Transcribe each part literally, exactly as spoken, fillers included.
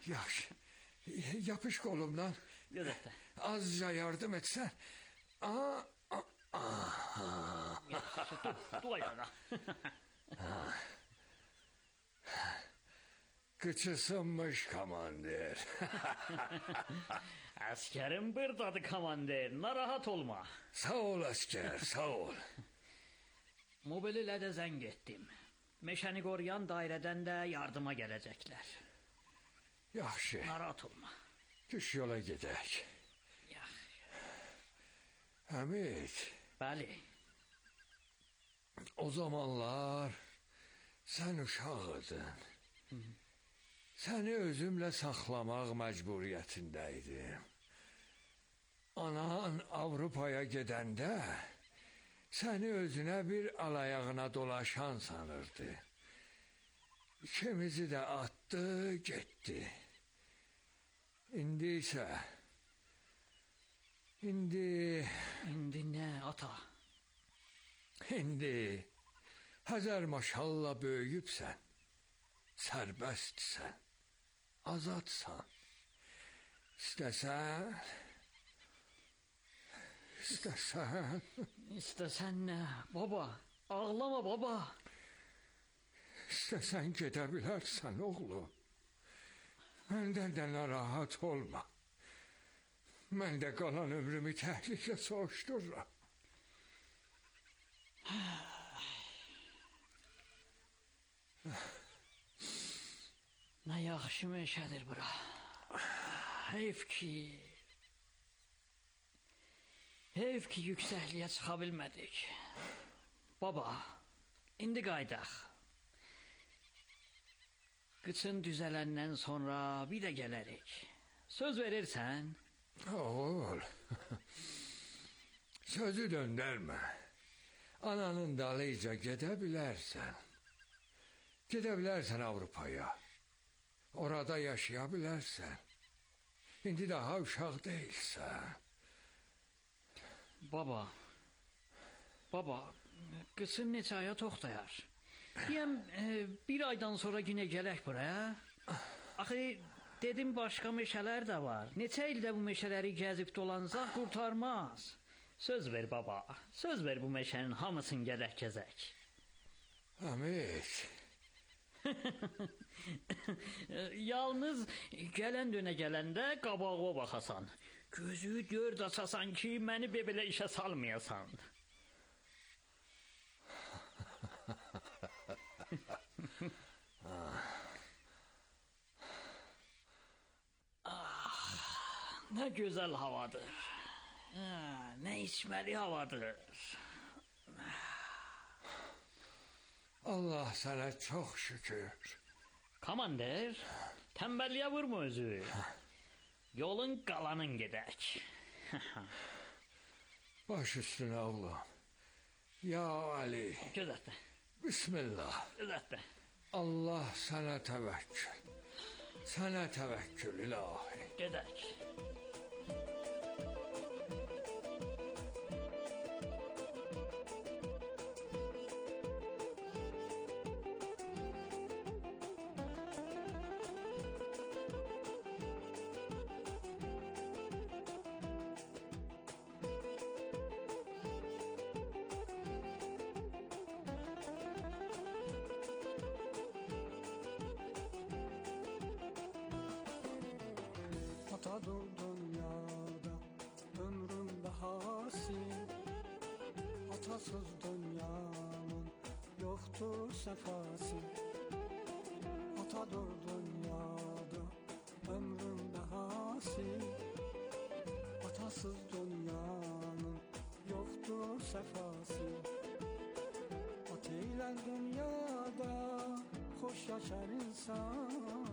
Yaxşı. Yapış qolumdan. Gözətdə. Azca yardım etsən. Aa, Yaxşı, dur, dur ayağa. Qıçı sınmış komandir. Əskərim buradadır komandir, narahat olma. Sağ ol əskər, sağ ol. Mobililə də zəng etdim. Meşəni qoruyan dairədən də yardıma gələcəklər. Yaxşı. Narahat olma. Düş yola gedək. Yaxşı. Həmid. Bəli. O zamanlar sən uşaq idin. Hı -hı. Səni özümlə saxlamaq məcburiyyətindəydim. Anan Avropaya gedəndə səni özünə bir alayağına dolaşan sanırdı. İkimizi də atdı, getdi. İndi isə İndi İndi nə ata? İndi Həzər maşallah böyüyübsən. Sərbəstsən. Azadsan. İstəsən İstəsən İstəsən nə? Baba, ağlama baba. İstəsən gedə bilərsən oğlum. Məndən də narahat olma. Mən də qalan ömrümü təhlükə soğuşdururam. Nə yaxşı meşədir bura. Heyf ki... Heyf ki yüksəkliyə çıxa bilmədik. Baba, indi qaydaq. Qıçın düzələndən sonra bir də gələrik. Söz verirsən? Oğul, sözü döndərmə. Ananın dalıyca gedə bilərsən. Gedə bilərsən Avropaya. Orada yaşaya bilərsən. İndi daha uşaq deyilsən. Baba, baba, qıçın neçə aya toxtayar? Deyəm, e, bir aydan sonra yenə gələk buraya. Axı, dedim başqa meşələr də var. Neçə ildə bu meşələri gəzib dolanacaq qurtarmaz. Söz ver baba, söz ver bu meşənin hamısını gələk gəzək. Həmid. Yalnız gələn dönə gələndə qabağıma baxasan. Gözü dörd açasan ki, məni belə işə salmayasan. Ah, nə gözəl havadır. Ah, nə içməli havadır. Allah sənə çox şükür. Komandir, tənbəlliyə vurma özü. Yolun qalanın gedək. Baş üstünə oğlum. Ya Ali. Gözətdə. Bismillah. Gözətdə. Allah sənə təvəkkül. Sənə təvəkkül ilahi. Gedək. Atadır dünyada ömrün bahası, atasız dünyanın yoktur sefası. Atadır dünyada ömrün bahası, atasız dünyanın yoktur sefası. At eyle dünyada hoş yaşar insan.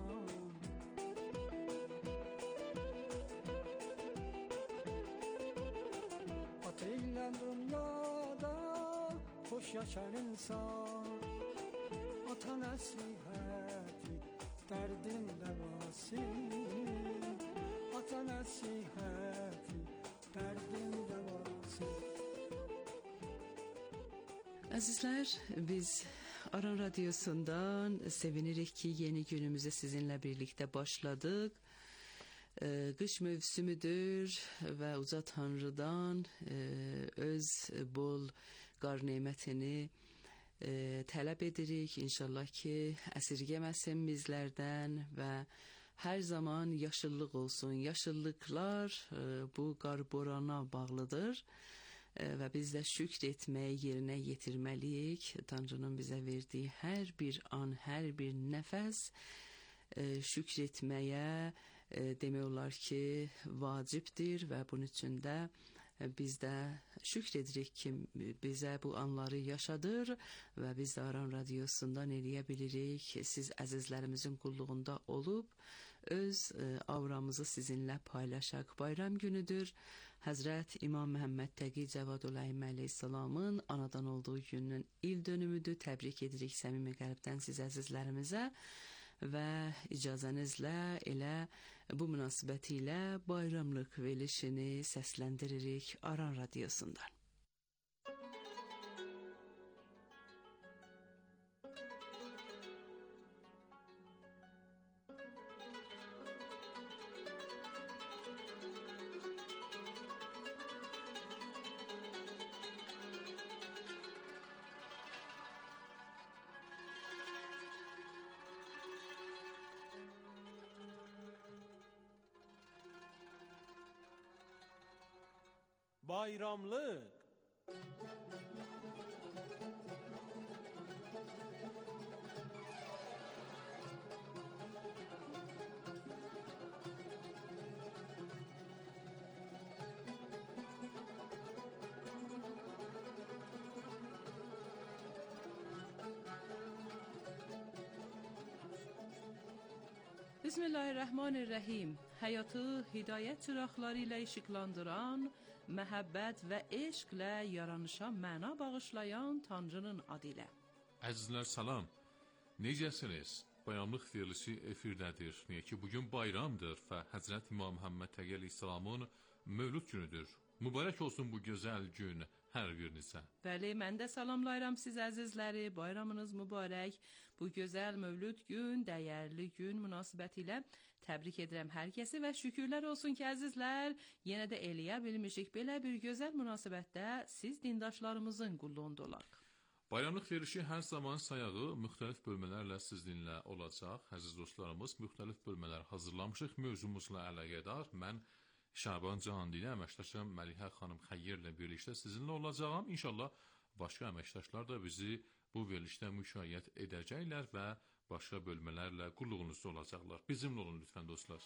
Eyle dünyada hoş yaşar insan. Ata nasihati derdin devası. Ata nasihati derdin devası. Əzizlər, biz Aran Radyosu'ndan sevinirik ki yeni günümüze sizinle birlikte başladık. Ee, kış mevsimidir ve Uca Tanrı'dan e, öz bol qar nemətini e, tələb edirik. İnşallah ki əsirgəməsin bizlərdən və her zaman yaşıllıq olsun. Yaşıllıklar e, bu qar borana bağlıdır. Ve biz de şükretmeyi yerine getirmeliyik. Tanrı'nın bize verdiği her bir an, her bir nefes e, şükretmeye e, demiyorlar ki vaciptir ve bunun için de e, biz de şükredirik ki bize bu anları yaşadır ve biz de Aran Radyosu'ndan eləyebilirik. Siz əzizlərimizin qulluğunda olup öz e, avramızı sizinle paylaşak. Bayram günüdür. Hazret İmam Muhammed Təqi Cəvadul Əymə Aleyhisselamın anadan olduğu günün il dönümüdür. Təbrik edirik səmimi qəlbdən siz əzizlərimizə və icazənizlə elə bu münasibətilə bayramlıq verilişini səsləndiririk Aran Radyosu'ndan. Bayramlık. Bismillahirrahmanirrahim. Hayatı hidayet çıraqları ilə işıqlandıran, məhəbbət və eşqlə yaranışa məna bağışlayan Tanrının adı ilə. Əzizlər salam, necəsiniz? Bayramlıq verilişi efirdədir. Niyə ki bugün bayramdır və Həzrət İmam Muhammed Təqi Aleyhisselamın mövlud günüdür. Mübarək olsun bu gözəl gün hər birinizə. Bəli, mən də salamlayıram siz əzizləri. Bayramınız mübarək. Bu gözəl mövlud gün, dəyərli gün münasibətilə təbrik edirəm hər kəsi və şükürlər olsun ki, əzizlər, yenə də eləyə bilmişik belə bir gözəl münasibətdə siz dindaşlarımızın qulluğunda olaq. Bayramlıq verilişi hər zaman sayağı müxtəlif bölmələrlə sizinlə olacaq. Əziz dostlarımız, müxtəlif bölmələr hazırlamışıq mövzumuzla əlaqədar. Mən Şaban Cahandili əməkdaşım Məlihə xanım Xəyyirlə birlikdə sizinlə olacağam. İnşallah başqa əməkdaşlar da bizi bu verilişdə müşayiət edəcəklər və başqa bölmələrlə qulluğunuzda olacaqlar. Bizimlə olun lütfən dostlar.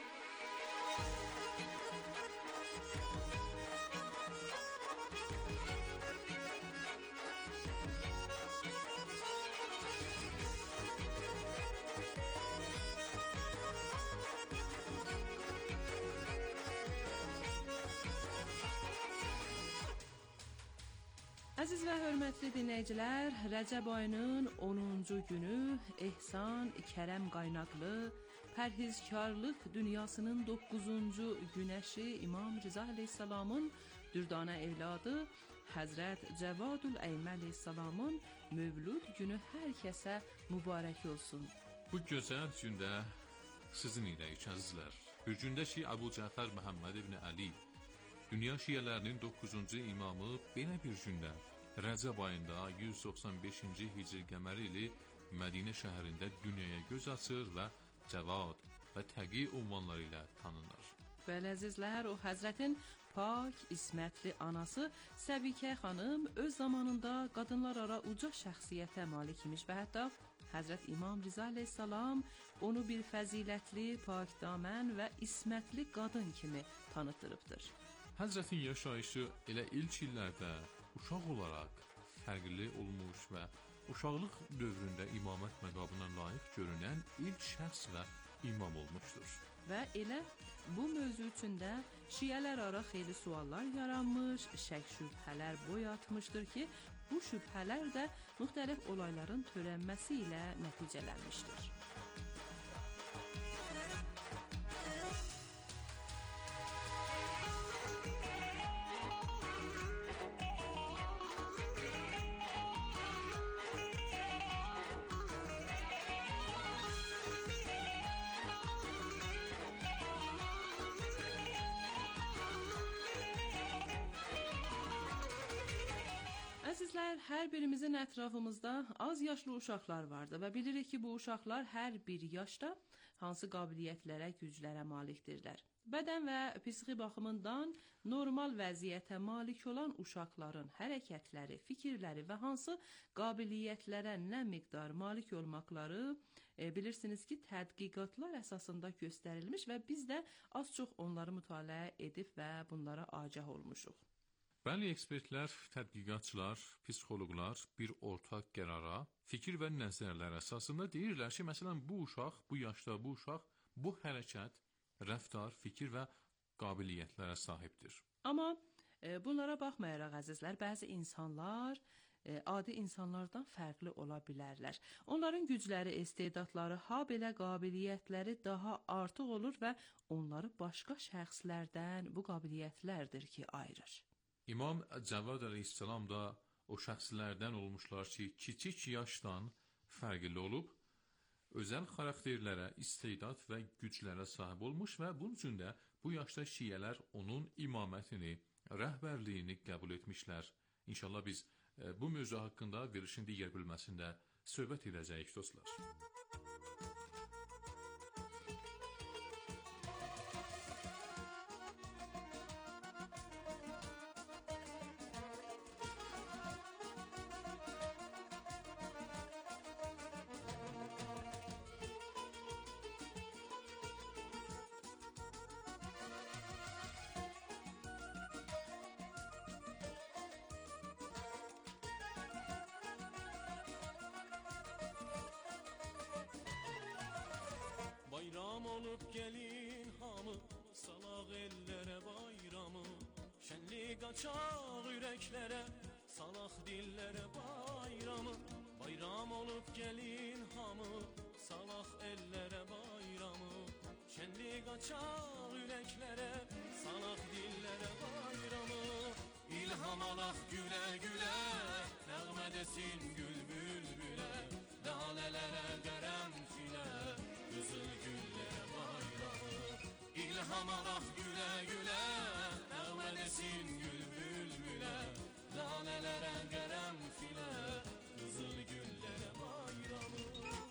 Əziz və hörmətli dinləyicilər, Rəcəb ayının onuncu günü ehsan, kərəm qaynaqlı, pərhizkarlıq dünyasının doqquzuncu günəşi İmam Rıza Aleyhisselamın dürdana evladı Həzrət Cəvadul Əymə Aleyhisselamın mövlud günü hər kəsə mübarək olsun. Bu gözəl gündə sizin iləyik əzizlər. Bir gündə ki, Əbu Cəfər Məhəmməd ibn Əli, dünya şiyələrinin doqquzuncu imamı belə bir gündə Rəcəb ayında yüz doxsan beşinci hicri qəməri ili Mədinə şəhərində dünyaya göz açır və Cəvad və Təqi ünvanları ilə tanınır. Bəli əzizlər, o Həzrətin pak, ismətli anası Səbikə xanım öz zamanında qadınlar ara uca şəxsiyyətə malik imiş və hətta Həzrət İmam Rıza Aleyhisselam onu bir fəzilətli, pakdamən və ismətli qadın kimi tanıtdırıbdır. Həzrətin yaşayışı elə ilk illərdə uşaq olaraq fərqli olmuş və uşaqlıq dövründə imamət məqamına layiq görünən ilk şəxs və imam olmuşdur. Və elə bu mövzu üçündə şiyələr ara xeyli suallar yaranmış, şək şübhələr boy atmışdır ki, bu şübhələr də müxtəlif olayların törənməsi ilə nəticələnmişdir. hər birimizin ətrafımızda az yaşlı uşaqlar vardır və bilirik ki, bu uşaqlar hər bir yaşda hansı qabiliyyətlərə, güclərə malikdirlər. Bədən və psixi baxımından normal vəziyyətə malik olan uşaqların hərəkətləri, fikirləri və hansı qabiliyyətlərə nə miqdar malik olmaqları e, bilirsiniz ki, tədqiqatlar əsasında göstərilmiş və biz də az çox onları mütaliə edib və bunlara agah olmuşuq. Bəli, ekspertlər, tədqiqatçılar, psixoloqlar bir ortaq qərara, fikir və nəzərlər əsasında deyirlər ki, məsələn, bu uşaq, bu yaşda bu uşaq, bu hərəkət, rəftar, fikir və qabiliyyətlərə sahibdir. Amma e, bunlara baxmayaraq əzizlər, bəzi insanlar e, adi insanlardan fərqli ola bilərlər. Onların gücləri, istedadları, ha belə qabiliyyətləri daha artıq olur və onları başqa şəxslərdən bu qabiliyyətlərdir ki, ayırır. İmam Cavad əleyhissalam da o şəxslərdən olmuşlar ki, kiçik yaşdan fərqli olub, özəl xarakterlərə, istedad və güclərə sahib olmuş və bunun üçün də bu yaşda şiyələr onun imamətini, rəhbərliyini qəbul etmişlər. İnşallah biz e, bu mövzu haqqında verilişin digər bölməsində söhbət edəcəyik dostlar. Bayram olup gelin hamı, salaq ellere bayramı. Şenlik açaq yüreklere, salaq dillere bayramı. Bayram olup gelin hamı, salaq ellere bayramı. Şenlik açaq yüreklere, salaq dillere bayramı. İlham alaq güle güle, nəğmə desin gül bülbüle. Lalelere qərəmfilə, qızıl güllere bayramı. İlham alaq güle güle, nəğmə desin gül bülbüle. Lalelere qərəmfilə, qızıl güllere bayramı.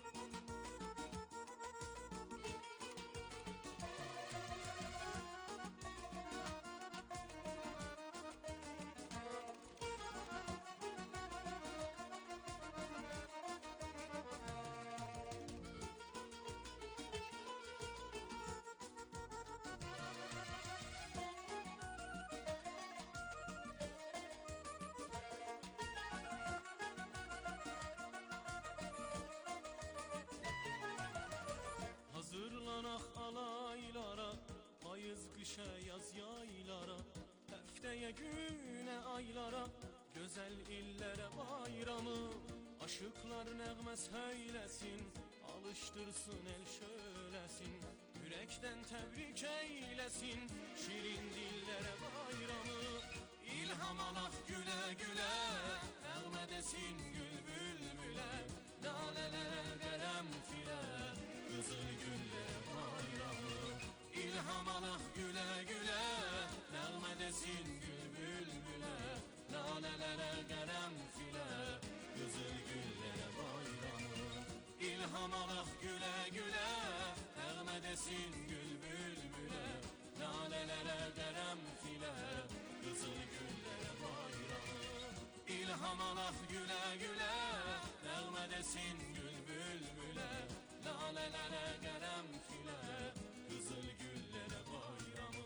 Hazırlanak alaylara, payız kışa yaz yaylara. Həftəyə günə aylara, gözəl illere bayramı. Aşıklar nəğmə söyləsin, alıştırsın el şöləsin. Yürekten tebrik eylesin, şirin dillere bayramı. İlham alaq güle güle, nəğmə desin gül bülbüle. Lalelere qərəmfilə, qızıl güllere bayramı. İlham alaq güle güle, nəğmə desin gül bülbüle. Lalelere qərəmfilə, qızıl güllere bayramı. İlham alaq güle güle, nəğmə desin gül bülbüle. Lalelere qərəmfilə, qızıl güllere bayramı. İlham alaq güle güle, nəğmə desin gül bülbüle. Lalelere qərəmfilə, qızıl güllere bayramı.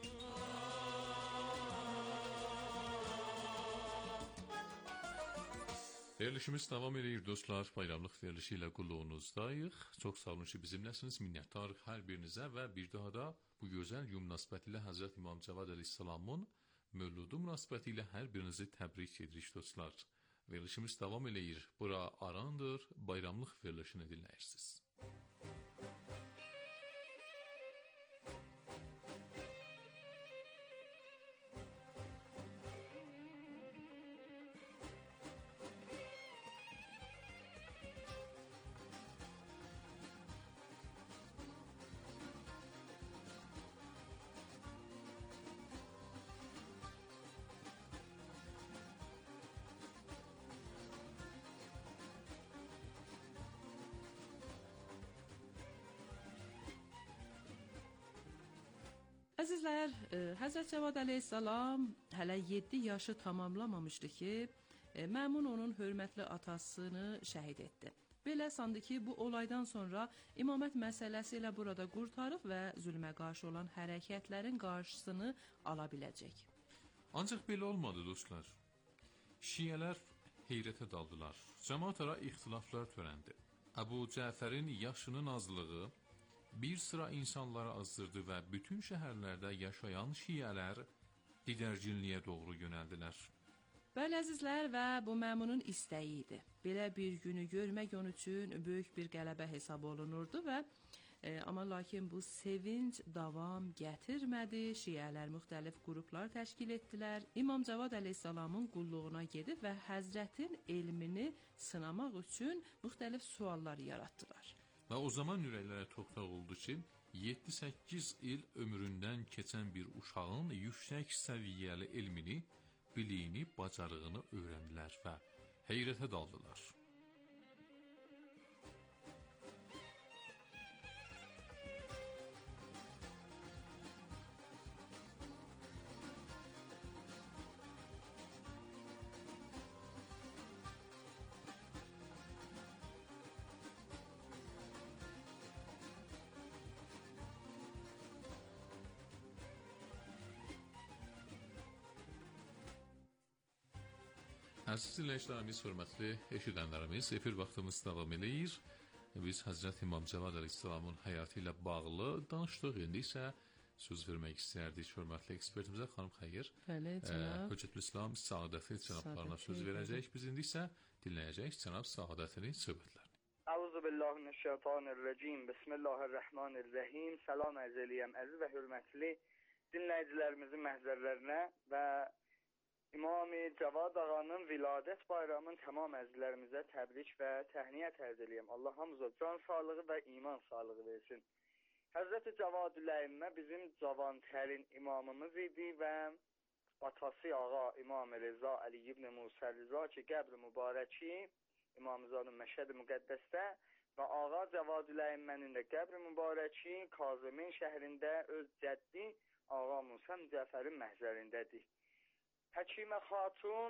Verilişimiz davam edir dostlar. Bayramlıq verilişi ilə qulluğunuzdayıq. Çox sağ olun ki, bizimləsiniz. Minnətdarıq hər birinizə və bir daha da bu gözəl gün münasibəti ilə Həzrət İmam Cavad əleyhissalamın mövludu münasibəti ilə hər birinizi təbrik edirik dostlar. Verilişimiz davam edir. Bura arandır. Bayramlıq verilişini dinləyirsiniz. əzizlər, e, Həzrət Cavad əleyhissalam hələ yeddi yaşı tamamlamamışdı ki, e, Məmun onun hörmətli atasını şəhid etdi. Belə sandı ki, bu olaydan sonra imamət məsələsi ilə burada qurtarıb və zülmə qarşı olan hərəkətlərin qarşısını ala biləcək. Ancaq belə olmadı dostlar. Şiyələr heyrətə daldılar. Cəmaət ara ixtilaflar törəndi. Əbu Cəfərin yaşının azlığı bir sıra insanları azdırdı və bütün şəhərlərdə yaşayan şiyələr didərginliyə doğru yönəldilər. Bəli əzizlər, və bu Məmunun istəyi idi. Belə bir günü görmək onun üçün böyük bir qələbə hesab olunurdu və e, amma lakin bu sevinç davam gətirmədi. Şiyələr müxtəlif qruplar təşkil etdilər. İmam Cavad əleyhissalamın qulluğuna gedib və Həzrətin elmini sınamaq üçün müxtəlif suallar yaratdılar. Və o zaman ürəklərə toxtaq oldu ki, yeddi səkkiz il ömründən keçən bir uşağın yüksək səviyyəli elmini, biliyini, bacarığını öyrəndilər və heyrətə daldılar. Əziz dinləyicilərimiz, hörmətli eşidənlərimiz, efir vaxtımız davam edir. Biz Həzrət İmam Cavad əleyhissalamın həyatı ilə bağlı danışdıq. İndi isə söz vermək istərdik hörmətli ekspertimizə, xanım Xeyir. Bəli, cənab. Höccətülislam Saadəti cənablarına söz verəcək. Biz indi isə dinləyəcək cənab Saadətinin söhbətlərini. Əuzubillahimineşşeytanirracim. Bismillahirrahmanirrahim. Salam əzəliyəm. Əziz və hörmətli dinləyicilərimizin məhzərlərinə və İmam-ı Cavad ağanın viladət bayramının tamam əzizlərimizə təbrik və təhniyət ərz eləyəm. Allah hamıza can sağlığı və iman sağlığı versin. Həzrət-i Cavad-ül-Əimmə bizim cavantərin imamımız idi və atası ağa İmam-ı Reza Əli ibn Musa Reza ki, qəbr-i mübarəki İmam Rıza'nın Məşhəd-i Müqəddəsdə və ağa Cavad-ül-Əimmənin də qəbr-i mübarəki Kazımin şəhrində öz cəddi ağa Musa Cəfərin məhzərindədir. Həkimə Xatun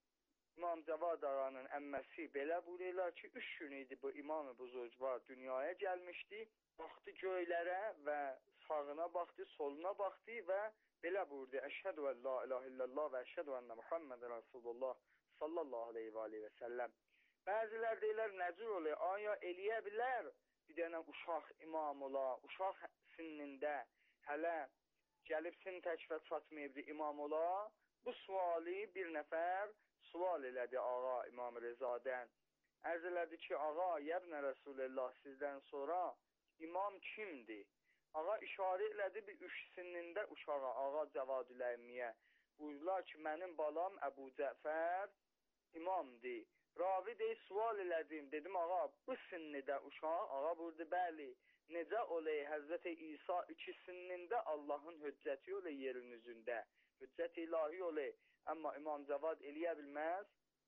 İmam Cavad ağanın əmməsi belə buyururlar ki, üç gün idi bu İmam-ı Buzurgvar dünyaya gəlmişdi. Baxdı göylərə və sağına baxdı, soluna baxdı və belə buyurdu. Əşhədü ən la ilahe illallah və əşhədü ənə Muhammed Rasulullah sallallahu aleyhi və aleyhi və səlləm. Bəzilər deyirlər, nəcür olur, aya eləyə bilər bir dənə uşaq imam ola, uşaq sinnində hələ gəlib sin təkvə çatmayıbdı imam ola. Bu suali bir nəfər sual elədi ağa İmam Rezadən. Ərz elədi ki, ağa, yəbnə Resulullah sizdən sonra imam kimdir? Ağa işarə elədi bir üç sinində uşağa, ağa Cavad-ül-Əimmiyə. Buyurdular ki, mənim balam Əbu Cəfər imamdır. Ravi deyil, sual elədim. Dedim, ağa, bu sinnidə uşaq, ağa buyurdu, bəli. Necə olay Həzrət İsa iki sinnində Allahın hüccəti olay yerin üzündə. Hüccət ilahi olay, amma İmam Cavad eləyə bilməz.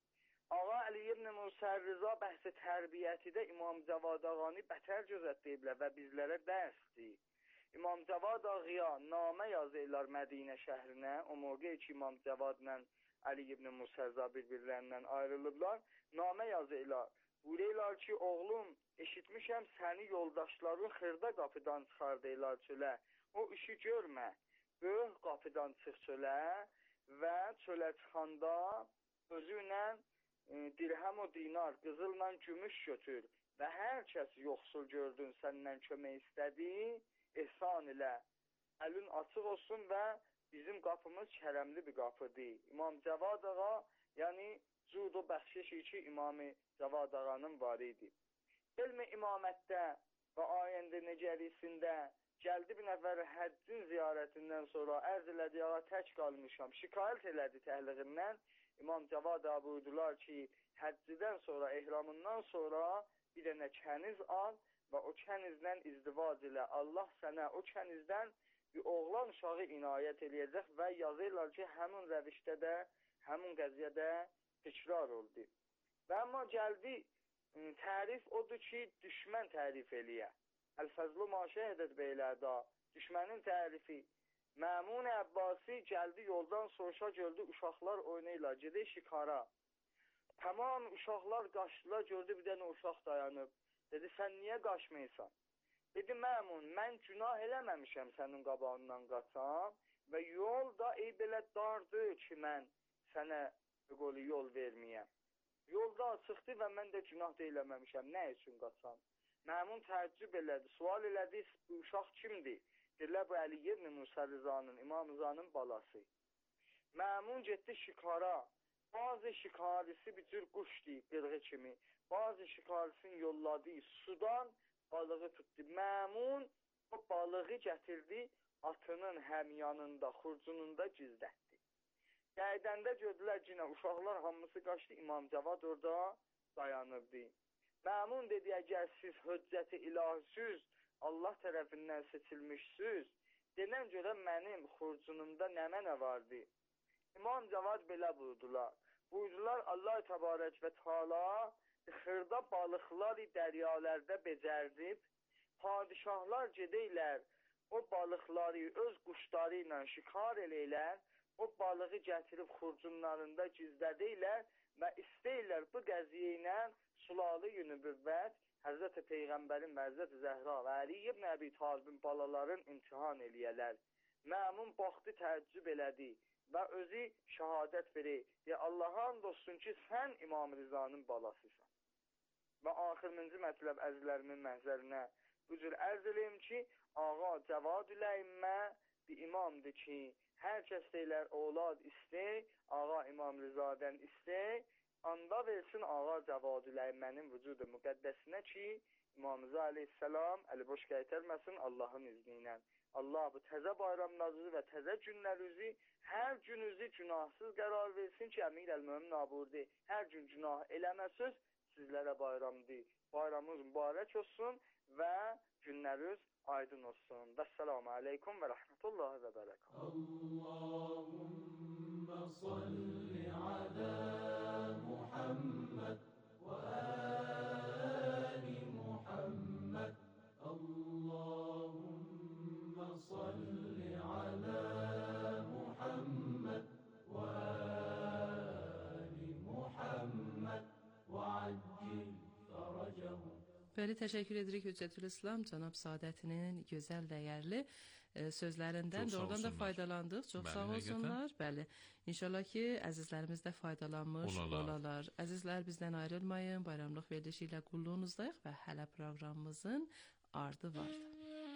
Ağa Əli ibn Musa Rıza bəhs-i tərbiyyətidə İmam Cavad ağanı bətər gözətdəyiblər və bizlərə dərsdir. İmam Cavad ağıya namə yazırlar Mədinə şəhrinə, o mövqe ki İmam Cavadla Əli ibn Musa Rıza bir-birlərindən ayrılıblar, namə yazırlar. Buyururlar ki, oğlum, eşitmişəm səni yoldaşların xırda qapıdan çıxardırlar çölə, o işi görmə. Böyük qapıdan çıx çölə və çölə çıxanda özü ilə e, dirhəm o dinar, qızılla gümüş götür və hər kəs yoxsul gördün səndən kömək istədi, ehsan ilə. Əlin açıq olsun və bizim qapımız kərəmli bir qapıdır. İmam Cavad ağa, yəni cud o bəxşiş ki, İmam-ı Cavad ağanın var idi. Elmi imamətdə və ayəndə necərisində gəldi bir nəfər həccin ziyarətindən sonra ərz elədi, ağa tək qalmışam, şikayət elədi təhliğindən. İmam Cavad ağa buyurdular ki, həccidən sonra, ehramından sonra bir dənə kəniz al və o kənizdən izdivac ilə. Allah sənə o kənizdən bir oğlan uşağı inayət eləyəcək və yazırlar ki, həmin rəvişdə də, həmin qəziyyədə təkrar oldu. Və amma gəldi, tərif odur ki, düşmən tərif eləyə. Əl-fəzlu maşəhədət beyləda, düşmənin tərifi. Məmun Əbbasi gəldi yoldan soruşa gördü, uşaqlar oynayırlar, gedir şikara. Tamam uşaqlar qaçdılar, gördü bir dənə uşaq dayanıb. Dedi, sən niyə qaçmayırsan? Dedi, Məmun, mən günah eləməmişəm sənin qabağından qaçam və yol da ey belə dardır ki, mən sənə qolu yol verməyəm. Yolda açıqdır və mən də günah da eləməmişəm, nə üçün qaçam? Məmun təəccüb elədi, sual elədi, bu uşaq kimdir? Dedilər, bu Əli ibn Musa Rizanın, İmam Rizanın balası. Məmun getdi şikara. Bazı şikarisi bir cür quşdur, qırğı kimi. Bazı şikarisini yolladı sudan, balığı tutdu. Məmun o balığı gətirdi, atının həm yanında, xurcununda gizlətdi. Gəydəndə gördülər cinə, uşaqlar hamısı qaçdı, İmam Cavad orada dayanırdı. Məmun dedi, əgər siz höccəti ilahsüz, Allah tərəfindən seçilmişsiniz, denən görə mənim xurcunumda nə mənə vardı? İmam Cavad belə buyurdular. Buyurdular, Allah təbarək və Teala xırda balıqları dəryalərdə becərdib, padişahlar gedəylər, o balıqları öz quşları ilə şikar eləylər, o balığı gətirib xurcunlarında gizlədəylər və istəyirlər bu qəziyə ilə sulalı-i nübüvvət Həzrət Peyğəmbərin və Həzrət Zəhra və Əli ibn Əbi Talibin balaların imtihan eləyələr. Məmun baxdı, təəccüb elədi və özü şəhadət verir. Ya Allaha and olsun ki, sən İmam Rizanın balasısan. Və axırıncı mətləb əzizlərimin məhzərinə bu cür ərz eləyim ki, Ağa Cavadül Əimmə bir imamdır ki, hər kəs deyilər oğlad istəy, Ağa İmam Rizadən istəy, anda versin Ağa Cavadül Əimmənin vücudu müqəddəsinə ki, İmam Rıza aleyhissalam əli boş qaytarmasın Allahın izni ilə. Allah bu təzə bayramlarınızı və təzə günlərinizi, hər gününüzü günahsız qərar versin ki, Əmir əl-Mömin abudi, hər gün günah eləməsiz, sizlərə bayramdır. Bayramınız mübarək olsun və günləriniz aydın olsun. Vəssalamu aleykum və rəhmətullahi və bərəkatuhu. Allahümmə salli alə Muhammed və ali Muhammed. Allahümmə salli alə Muhammed və ali Muhammed və accil fərəcəhu. Bəli, təşəkkür edirik Hüccətül İslam, Cənab Saadətinin gözəl, dəyərli e, sözlərindən doğrudan da faydalandıq. Çox sağ olsunlar. Bəli, inşallah ki, əzizlərimiz də faydalanmış olalar. olalar. Əzizlər, bizdən ayrılmayın, bayramlıq verilişi ilə qulluğunuzdayıq və hələ proqramımızın ardı vardı.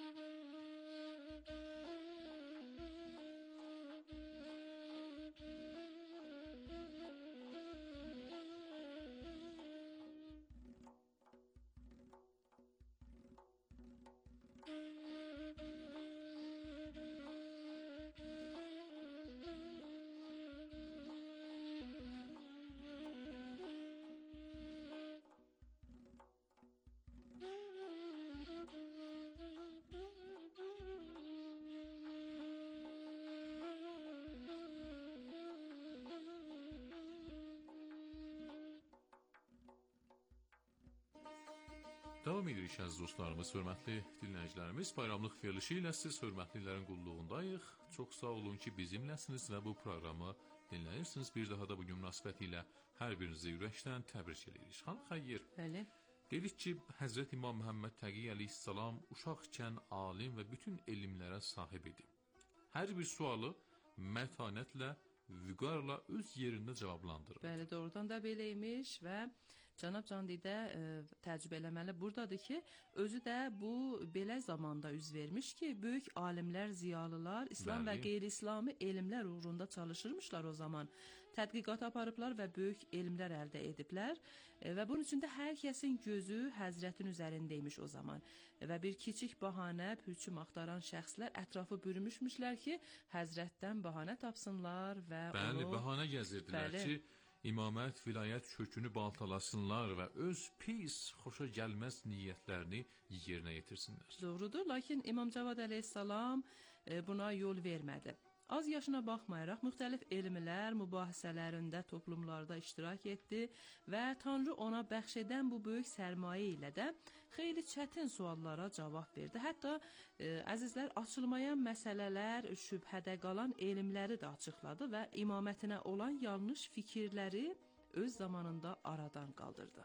Davam edirik əziz dostlarımız, hörmətli dinləyicilərimiz. Bayramlıq verilişi ilə siz hörmətlilərin qulluğundayıq. Çox sağ olun ki, bizimləsiniz və bu proqramı dinləyirsiniz. Bir daha da bugün münasibəti ilə hər birinizi ürəkdən təbrik edirik. Xan xeyir. Bəli. Dedik ki, Həzrət İmam Məhəmməd Təqi əleyhissalam uşaqkən alim və bütün elmlərə sahib idi. Hər bir sualı mətanətlə, vüqarla öz yerində cavablandırır. Bəli, doğrudan da belə imiş və Cənab Candidə e, təəccüb eləməli buradadır ki, özü də bu belə zamanda üz vermiş ki, böyük alimlər, ziyalılar, İslam Bəli. və qeyri-İslami elmlər uğrunda çalışırmışlar o zaman. Tədqiqat aparıblar və böyük elmlər əldə ediblər e, və bunun üçün də hər kəsin gözü Həzrətin üzərindəymiş o zaman. E, və bir kiçik bahanə, pürçüm axtaran şəxslər ətrafı bürümüşmüşlər ki, Həzrətdən bahanə tapsınlar və Bəli, onu... bahanə gəzirdilər Bəli. ki, İmamət, vilayət kökünü baltalasınlar və öz pis, xoşa gəlməz niyyətlərini yerinə yetirsinlər. Doğrudur, lakin İmam Cavad əleyhissalam buna yol vermədi. Az yaşına baxmayaraq müxtəlif elmlər, mübahisələrində, toplumlarda iştirak etdi və Tanrı ona bəxş edən bu böyük sərmayə ilə də xeyli çətin suallara cavab verdi. Hətta e, əzizlər, açılmayan məsələlər, şübhədə qalan elmləri də açıqladı və imamətinə olan yanlış fikirləri öz zamanında aradan qaldırdı.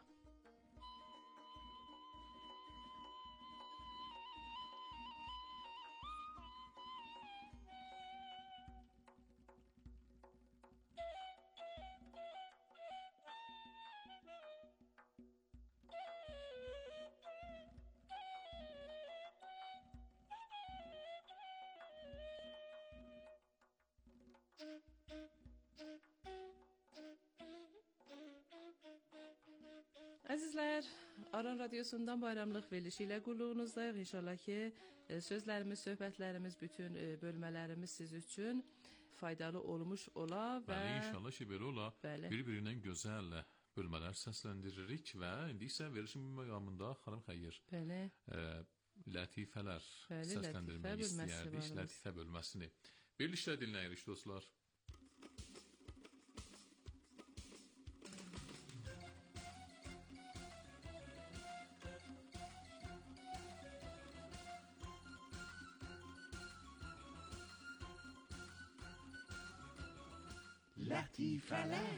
Əzizlər, Aran Radiosundan bayramlıq verilişi ilə qulluğunuzdayıq. İnşallah ki, sözlərimiz, söhbətlərimiz, bütün bölmələrimiz siz üçün faydalı olmuş ola və... Bəli, inşallah ki, belə ola. Bəli. Bir-birindən gözəl bölmələr səsləndiririk və indi isə verilişin məqamında xanım Xeyir Bəli. E, lətifələr Bəli, səsləndirmək lətifə istəyərdik. bölməsi Lətifə bölməsini. Verilişlə dinləyirik dostlar. Lətifələr.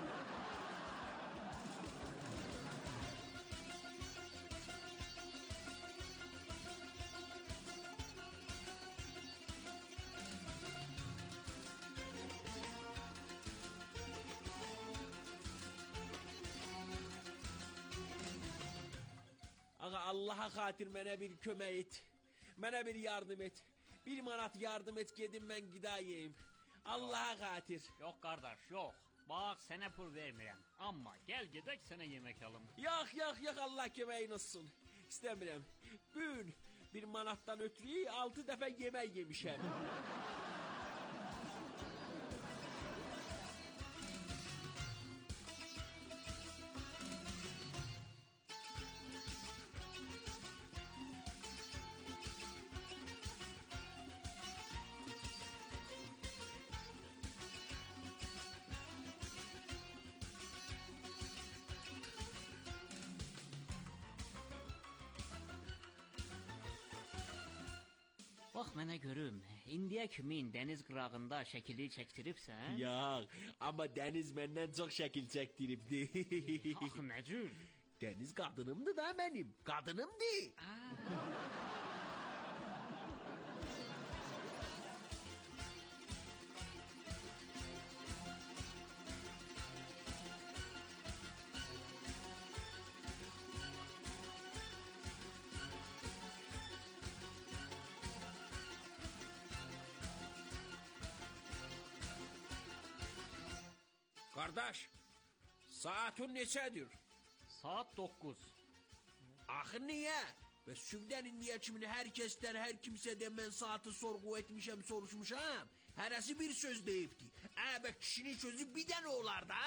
Ağa, Allaha xatir mənə bir kömək et. Mənə bir yardım et. Bir manat yardım et, gedim mən qida yeyim. Allaha xatir. Yox qardaş, yox. Bax, sənə pul vermirəm. Amma gəl gedək sənə yemək alım. Yox, yox, yox, Allah köməyin olsun. İstəmirəm. Bugün bir manatdan ötürü altı dəfə yemək yemişəm. Bax mənə görüm, indiyə kimin dəniz qırağında şəkili çəkdiribsən? Yox, amma dəniz məndən çox şəkil çəkdiribdi. Ax, nə cür? Dəniz qadınımdır da mənim, qadınımdır. Qardaş, saatın neçədir? Saat doqquz. Axı niyə? Və sübdən indiyə kimi hər kəsdən, hər kimsədən mən saatı sorğu etmişəm, soruşmuşam. Hərəsi bir söz deyibdi. Ə, bə kişinin sözü bir dənə olar da.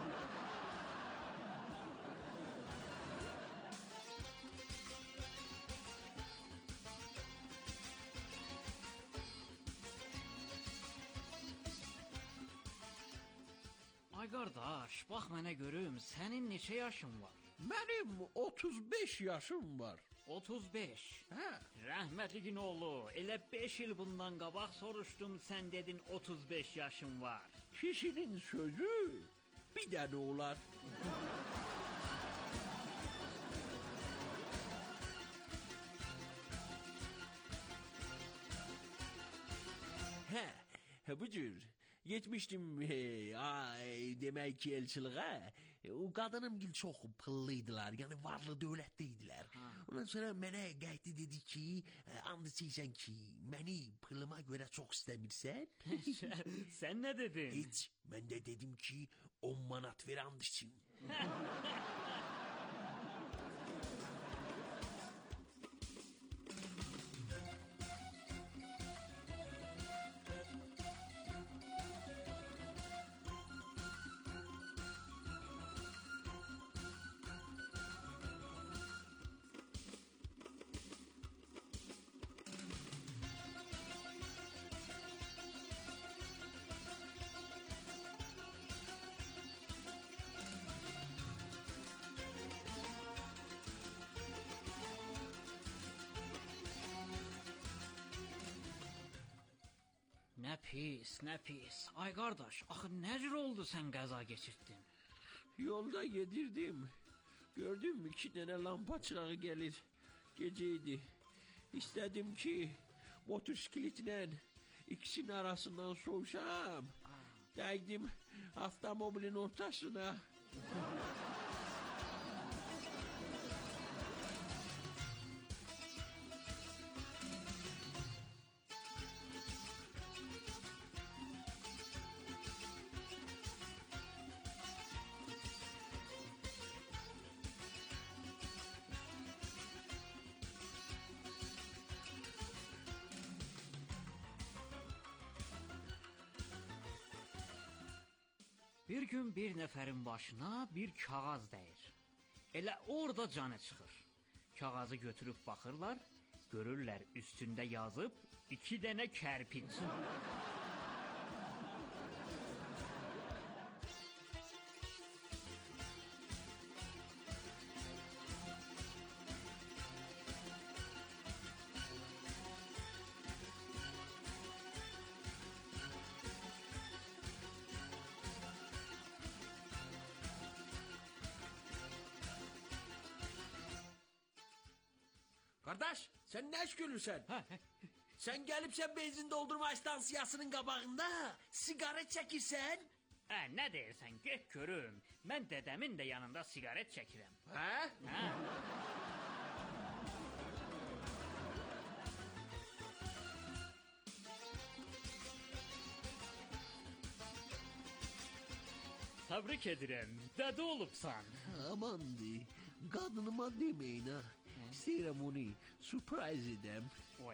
Ay qardaş, bax mənə görüm, sənin neçə yaşın var? Mənim otuz beş yaşım var. otuz beş. Hə? Rəhmətliyin oğlu, elə beş il bundan qabaq soruşdum, sən dedin otuz beş yaşın var. Kişinin sözü bir dənə olar. Hə, hə bu cür. Getmişdim hey, ay, demək ki elçiliğə. O qadınımgil çox pıllıydılar, yəni varlı dövlətliydilər. Ondan sonra mənə qayıtdı dedi ki, and içirsən ki, məni pılıma görə çox istəmirsən. Sən nə dedin? Heç, mən də dedim ki, on manat ver and için. pis, nə pis. Ay qardaş, axı nə cür oldu sən qəza keçirdin? Yolda gedirdim. Gördüm iki tane lampa çırağı gelir. Geceydi. İstedim ki motosikletle ikisinin arasından soğuşam. Değdim avtomobilin ortasına. Bir gün bir nəfərin başına bir kağız dəyir. Elə orada canı çıxır. Kağızı götürüb baxırlar, görürlər üstündə yazıb iki dənə kərpic. Kardeş sen ne iş görürsen? Sen gelip sen benzin doldurma istansiyasının qabağında sigaret çəkirsən? Hə, nə deyirsən? Get görüm. Mən dədəmin də yanında sigaret çəkirəm. Hə? Hə? Təbrik edirəm. Dədə olubsan. Amandı. Qadınıma demeyin ha. İstəyirəm onu surprise edəm. Oy.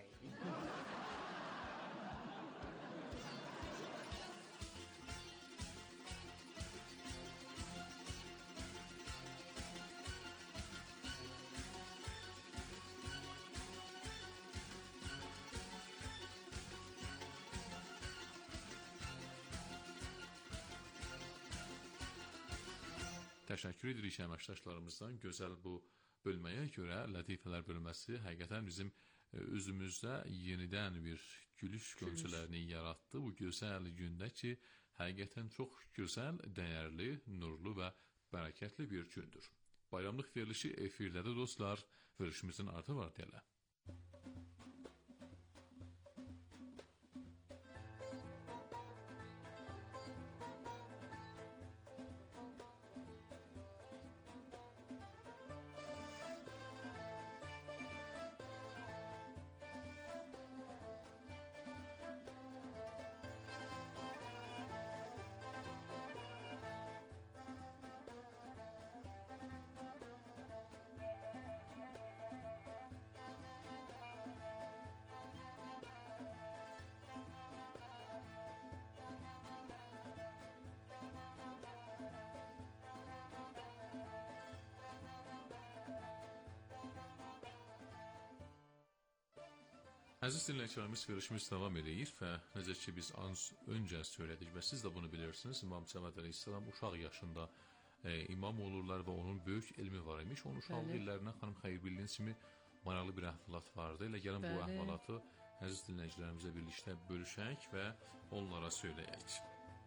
Təşəkkür edirik əməkdaşlarımızdan. Gözəl bu bölməyə görə Lətifələr bölməsi həqiqətən bizim özümüzdə yenidən bir gülüş qönçələrini yaratdı. Bu gözəl gündə ki, həqiqətən çox gözəl, dəyərli, nurlu və bərəkətli bir gündür. Bayramlıq verilişi efirdədir dostlar. Verilişimizin artı var deyilə. Əziz dinləyicilərimiz, verilişimiz davam edir və necə ki biz az öncə söylədik və siz də bunu bilirsiniz, İmam Cavad əleyhissalam uşaq yaşında e, imam olurlar və onun böyük elmi var imiş. Onun uşaqlıq illərindən xanım Xeyir bildiyiniz kimi maraqlı bir əhvalat vardı. Elə gəlin bu əhvalatı əziz dinləyicilərimizlə birlikdə bölüşək və onlara söyləyək.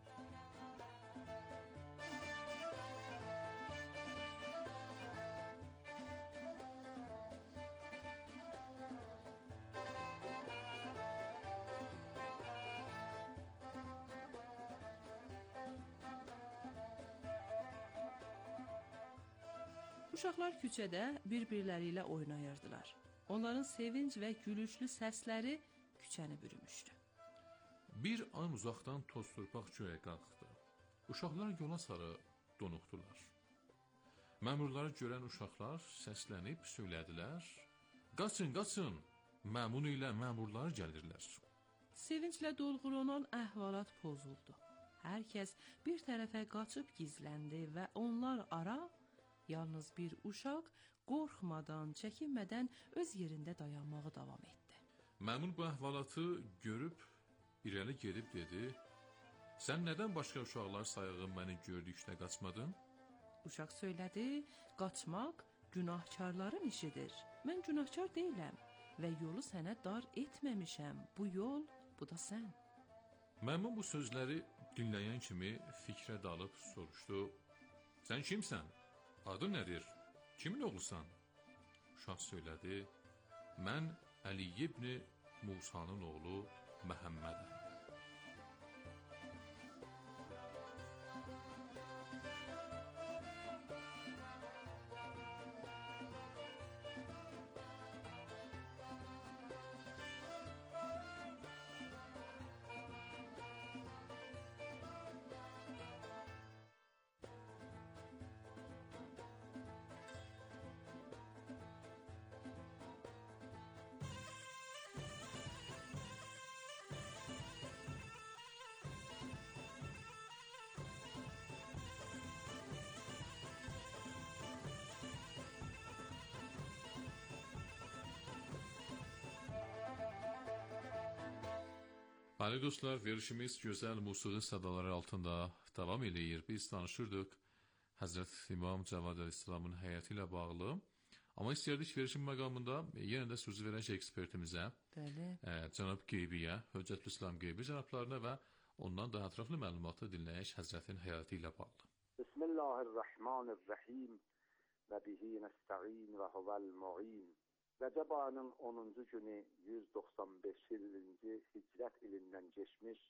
Uşaqlar küçədə bir-birləri ilə oynayırdılar. Onların sevinç və gülüşlü səsləri küçəni bürümüşdü. Bir an uzaqdan toz torpaq göyə qalxdı. Uşaqlar yola sarı donuxdular. Məmurları görən uşaqlar səslənib söylədilər: "Qaçın, qaçın! Məmun ilə məmurlar gəlirlər." Sevinclə dolğulanan əhvalat pozuldu. Hər kəs bir tərəfə qaçıb gizləndi və onlar ara yalnız bir uşaq qorxmadan, çəkinmədən öz yerində dayanmağı davam etdi. Məmun bu əhvalatı görüb irəli gedib dedi: "Sən nədən başqa uşaqlar sayığı məni gördükdə qaçmadın?" Uşaq söylədi: "Qaçmaq günahkarların işidir. Mən günahkar deyiləm və yolu sənə dar etməmişəm. Bu yol, bu da sən." Məmun bu sözləri dinləyən kimi fikrə dalıb soruşdu: "Sən kimsən? Adın nədir? Kimin oğlusan?" Uşaq söylədi: "Mən Əli ibn Musanın oğlu Məhəmmədəm." Bəli dostlar, verişimiz gözəl musiqi sədaları altında davam eləyir. Biz danışırdıq Həzrət İmam Cavad Əleyhisselamın həyatı ilə bağlı. Amma istərdik verişin məqamında yenə də sözü verək ekspertimizə, Bəli. e, cənab Qeybiyə, Höccətül İslam Qeybi cənablarına və ondan daha ətraflı məlumatı dinləyək Həzrətin həyatı ilə bağlı. Bismillahirrahmanirrahim və bihi nəstəğin və huvəl mu'in. Rəcəb ayının onuncu günü yüz doxsan beşinci hicrət ilindən keçmiş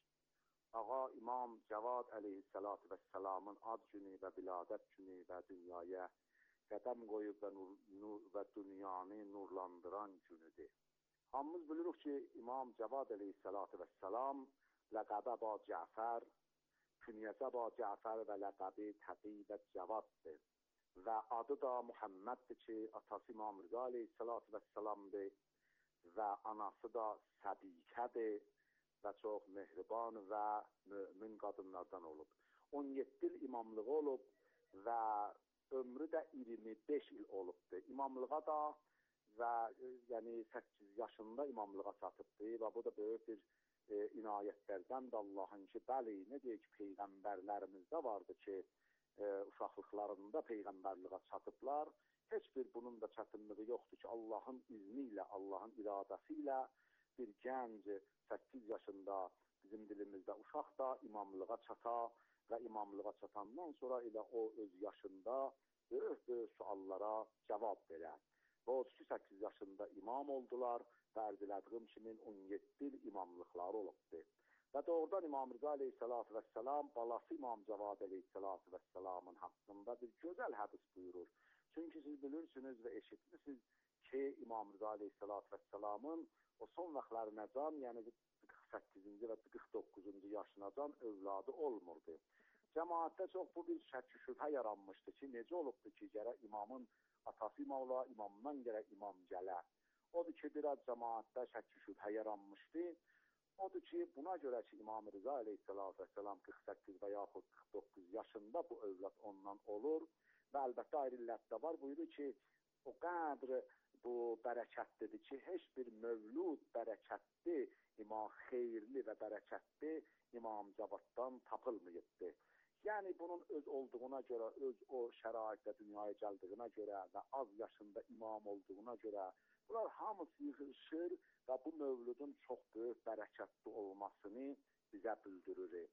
Ağa İmam Cavad əleyhissalatu vəssalamın ad günü və biladət günü və dünyaya qədəm qoyub və, nur, nur, və dünyanı nurlandıran günüdür. Hamımız bilirik ki, İmam Cavad əleyhissalatu vəssalam ləqəbə ba Cəfər, künyəsə ba Cəfər və ləqəbi Təqi və Cavaddır. Və adı da Muhammeddir ki, atası İmam Rıza Aleyhisselatü Vesselam'dır və anası da Sədikədir və çox mehriban və mümin qadınlardan olub. on yeddi il imamlığı olub və ömrü də iyirmi beş il olubdur. İmamlığa da və yəni səkkiz yaşında imamlığa çatıbdır və bu da böyük bir e, inayətlərdən də Allahın ki, bəli, nə deyək ki, peyğəmbərlərimizdə vardı ki, E, uşaqlıqlarında peyğəmbərliğə çatıblar. Heç bir bunun da çətinliyi yoxdur ki, Allahın izni ilə, Allahın iradəsi ilə bir gənc səkkiz yaşında bizim dilimizdə uşaq da imamlığa çata və imamlığa çatandan sonra elə o öz yaşında böyük-böyük suallara cavab verər. Və otuz iki səkkiz yaşında imam oldular və ərz elədiyim kimi on yeddi il imamlıqları olubdur. Və doğrudan İmam Rıza Aleyhisselatü Vesselam balası İmam Cavad Aleyhisselatü Vesselamın haqqında bir gözəl hədis buyurur. Çünki siz bilirsiniz və eşitmişsiniz ki, İmam Rıza Aleyhisselatü Vesselamın o son vaxtlarınacan, yəni qırx səkkizinci və qırx doqquzuncu yaşınacan övladı olmurdu. Cəmaatdə çox bu bir şəkk şübhə yaranmışdı ki, necə olubdu ki, gərək imamın atası imam ola, imamdan gərək imam gələ. Odur ki, biraz cəmaatdə şəkk şübhə yaranmışdı. Odur ki, buna görə ki, İmam Rıza Aleyhisselatü Vesselam qırx səkkiz və yaxud qırx doqquz yaşında bu övlad ondan olur və əlbəttə ayrılətdə var. Buyurur ki, o qədr bu bərəkətlidir ki, heç bir mövlud bərəkətli, imam xeyirli və bərəkətli İmam Cavaddan tapılmayıbdır. Yəni, bunun öz olduğuna görə, öz o şəraitdə dünyaya gəldiyinə görə və az yaşında imam olduğuna görə bunlar hamısı yığışır və bu mövludun çox böyük bərəkətli olmasını bizə bildirir.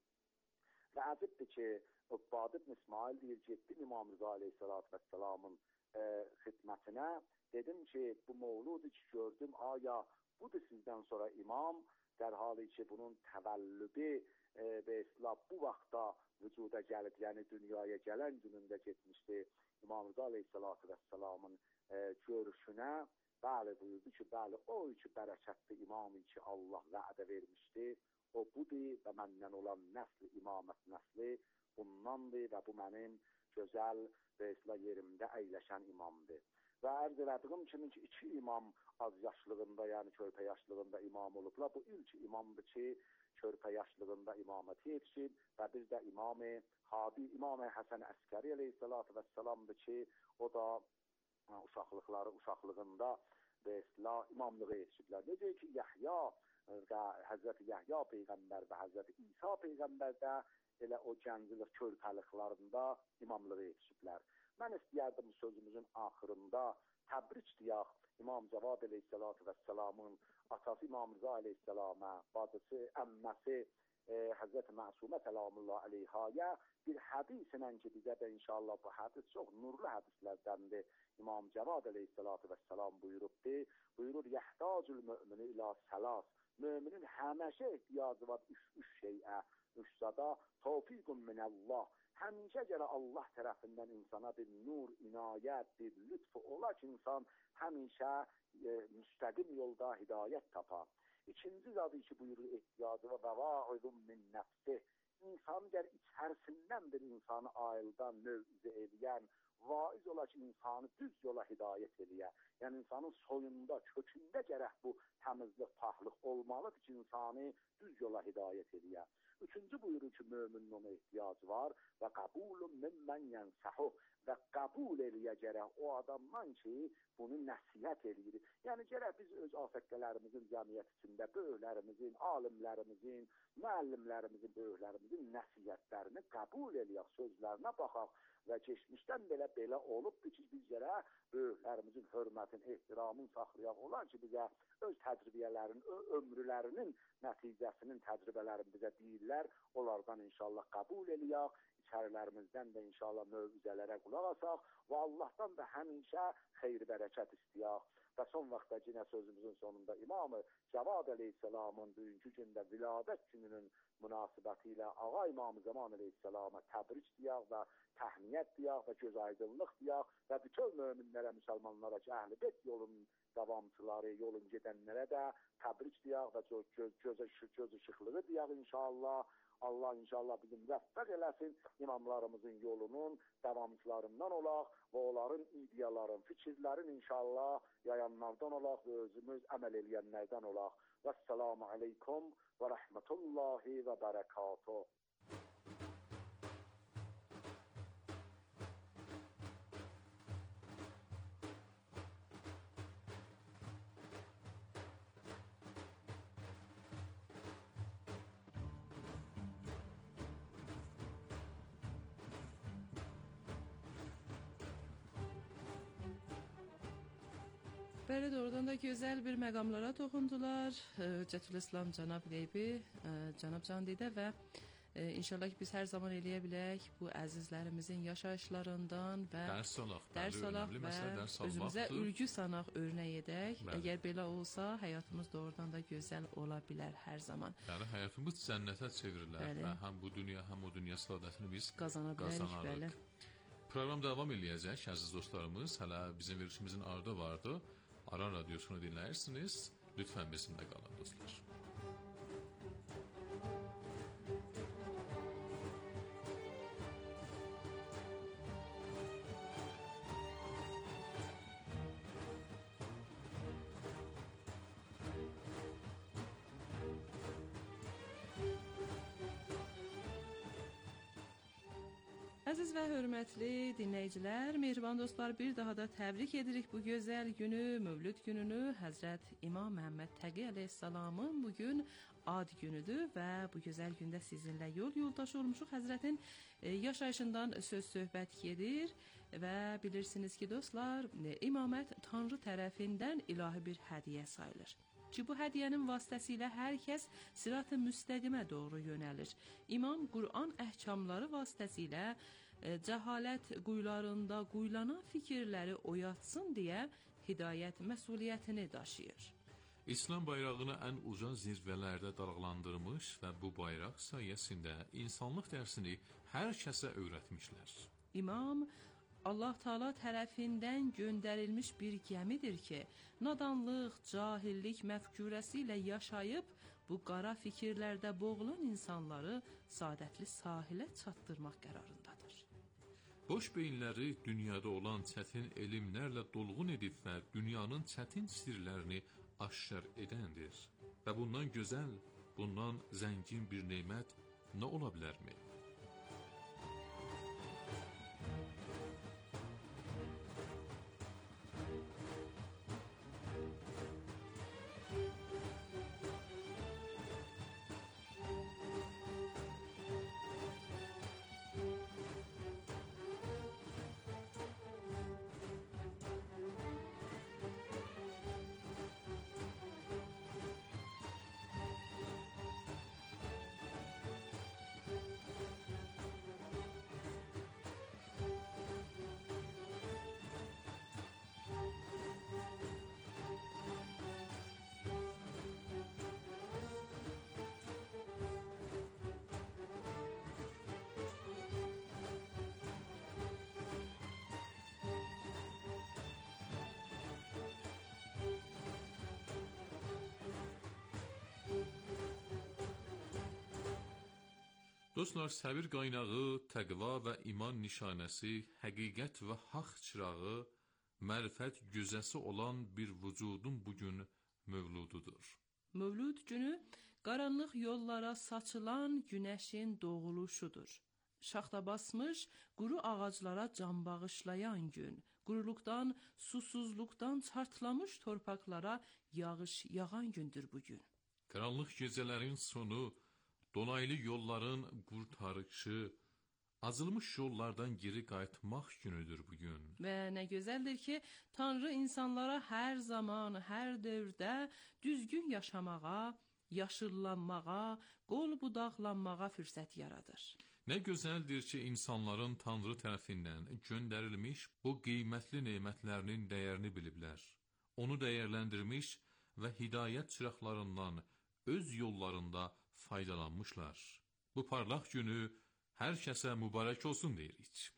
Və əzibdir ki, Ubbad ibn İsmail deyir, getdim İmam Rıza Aleyhisselatü Vesselamın e, xidmətinə. Dedim ki, bu mövludu ki gördüm, aya budur sizdən sonra imam, dərhali ki bunun təvəllüdü e, və İslam bu vaxtda vücuda gəlib, yəni dünyaya gələn günündə getmişdi İmam Rıza Aleyhisselatü Vesselamın e, görüşünə. Bəli, buyurdu ki, bəli, o ki bərəkətli imamı ki Allah vədə vermişdi, o budur və məndən olan nəsli, imamət nəsli bundandır və bu mənim gözəl və islah yerimdə əyləşən imamdır. Və ərz elədiyim kimi ki, iki imam az yaşlığında, yəni körpə yaşlığında imam olublar. Bu ilk imamdır ki, körpə yaşlığında imamət yetişib və bir də İmam-ı Hadi, İmam-ı Həsən Əskəri Aleyhisselatü Vesselamdır ki, o da uşaqlıqları, uşaqlığında və islah imamlığı yetişiblər. Necə ki, Yəhya və Həzrəti Yəhya Peyğəmbər və Həzrəti İsa Peyğəmbər də elə o gənclik körpəliklərində imamlığı yetişiblər. Mən istəyərdim sözümüzün axırında təbrik deyək İmam Cavad Aleyhisselatü Vesselamın atası İmam Rıza Aleyhisselama, bacısı, əmməsi e, Hazreti Ma'sumə səlamullah aleyhaya bir hədislə ki, bizə də inşallah bu hədis çox nurlu hədislərdəndir. İmam Cavad aleyhissalatu vesselam buyurubdur. Buyurur, Yahtacul mü'mini ila salas. Müminin həmişə ehtiyacı var üç, üç şeyə. Üçsada tevfikun minallah. Həmişə görə Allah tərəfindən insana bir nur, inayət, bir lütfu ola ki, insan həmişə e, müstəqim yolda hidayət tapar. İkinci zadı ki, buyurur ehtiyacı və vaidun min nəfsih. İnsan gəl içərisindən bir insanı ayıldan mövzə edən, vaiz ola ki, insanı düz yola hidayət edə. Yəni insanın soyunda, kökündə gərək bu təmizlik, pahlıq olmalıdır ki, insanı düz yola hidayət edə. Üçüncü buyurur ki, müminin ona ehtiyacı var və qəbulun mimmən yənsahu və qəbul eləyə gərək o adamdan ki, bunu nəsihət eləyir. Yəni gərək biz öz afəqqələrimizin cəmiyyət içində böyüklərimizin, alimlərimizin, müəllimlərimizin, böyüklərimizin nəsihətlərini qəbul eləyək, sözlərinə baxaq və keçmişdən belə belə olubdur ki, biz gərək böyüklərimizin hörmətin, ehtiramın saxlayaq olan ki, bizə öz təcrübələrin, ömrülərinin nəticəsinin təcrübələrini bizə deyirlər, onlardan inşallah qəbul eləyək, içərilərimizdən də inşallah mövzələrə qulaq asaq və Allahdan da həmişə xeyir-bərəkət istəyək. Və son vaxtda yine sözümüzün sonunda İmam-ı Cavad aleyhisselamın bugünkü gündə viladət gününün münasibətilə Ağa İmam-ı Zaman aleyhisselama təbric deyək və təhniyyət deyək və göz aydınlıq deyək və bütün möminlərə, müsəlmanlara ki, əhl-i beyt yolun davamçıları, yolun gedənlərə də təbric deyək və göz, göz, göz, göz ışıqlığı deyək inşallah. Allah inşallah bizim müvəffəq eləsin, imamlarımızın yolunun davamçılarından olaq və onların ideyaların, fikirlərin inşallah yayanlardan olaq və özümüz əməl eləyənlərdən olaq. Vəssalamu aleykum və rəhmətullahi və bərəkatuhu. Bəli, doğrudan da gözəl bir məqamlara toxundular. Hüccətül İslam cənab Qeybi, cənab Candidə və e, inşallah ki, biz hər zaman eləyə bilək bu əzizlərimizin yaşayışlarından və dərs alaq, dərs alaq və dərs özümüzə ülgü sanaq, örnək edək. Bəli. Əgər belə olsa, həyatımız doğrudan da gözəl ola bilər hər zaman. Yəni həyatımız cənnətə çevrilər Bəli. və həm bu dünya, həm o dünya səadətini biz Qazana bilərik, bəli. Proqram davam eləyəcək, əziz dostlarımız. Hələ bizim verilişimizin ardı vardı. Aran Radyosunu dinləyirsiniz. Lütfən bizimlə qalın dostlar. Əziz və hörmətli dinləyicilər, mehriban dostlar, bir daha da təbrik edirik bu gözəl günü, Mövlüd gününü. Həzrət İmam Məhəmməd Təqi əleyhissalamın bugün ad günüdür və bu gözəl gündə sizinlə yol yoldaşı olmuşuq. Həzrətin yaşayışından söz söhbət gedir və bilirsiniz ki, dostlar, imamət Tanrı tərəfindən ilahi bir hədiyyə sayılır. Ki bu hədiyyənin vasitəsilə hər kəs sirat-ı müstəqimə doğru yönəlir. İmam Qur'an əhkamları vasitəsilə e, cəhalət quyularında quyulanan fikirləri oyatsın deyə hidayət məsuliyyətini daşıyır. İslam bayrağını ən uca zirvələrdə dalğalandırmış və bu bayraq sayəsində insanlıq dərsini hər kəsə öyrətmişlər. İmam Allah Taala tərəfindən göndərilmiş bir gəmidir ki, nadanlıq, cahillik məfkurəsi ilə yaşayıb bu qara fikirlərdə boğulan insanları saadətli sahilə çatdırmaq qərarındadır. Boş beyinləri dünyada olan çətin elmlərlə dolğun edib və dünyanın çətin sirlərini aşkar edəndir. Və bundan gözəl, bundan zəngin bir nemət nə ola bilərmi? Dostlar, səbir qaynağı, təqva və iman nişanəsi, həqiqət və haqq çırağı, mərifət gözəsi olan bir vücudun bugün mövlududur. Mövlud günü qaranlıq yollara saçılan günəşin doğuluşudur. Şaxta basmış, quru ağaclara can bağışlayan gün, quruluqdan, susuzluqdan çartlamış torpaqlara yağış yağan gündür bugün. Qaranlıq gecələrin sonu, donaylı yolların qurtarışı, azılmış yollardan geri qayıtmaq günüdür bugün. Və nə gözəldir ki, Tanrı insanlara hər zaman, hər dövrdə düzgün yaşamağa, yaşıllanmağa, qol budaqlanmağa fürsət yaradır. Nə gözəldir ki, insanların Tanrı tərəfindən göndərilmiş bu qiymətli nemətlərinin dəyərini biliblər. Onu dəyərləndirmiş və hidayət çıraqlarından öz yollarında faydalanmışlar. Bu parlaq günü hər kəsə mübarək olsun deyirik.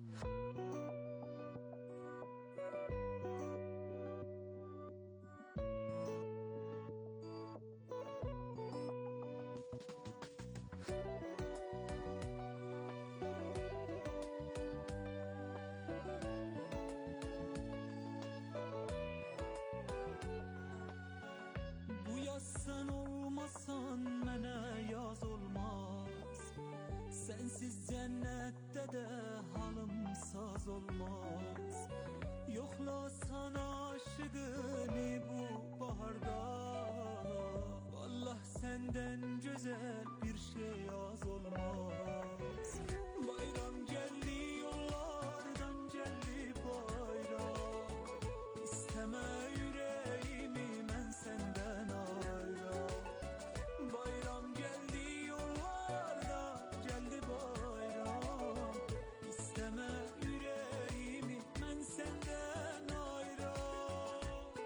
Bu yaz sen olmasan mənə yaz olmaz. Sensiz cennette de halım saz olmaz. Yoklasan aşığını bu baharda, vallahi senden güzel bir şey az olmaz. Bayram geldi yollardan geldi bayram. İsteme yüreğimi ben senden ayram. Bayram geldi yollardan geldi bayram. İsteme yüreğimi ben senden ayram.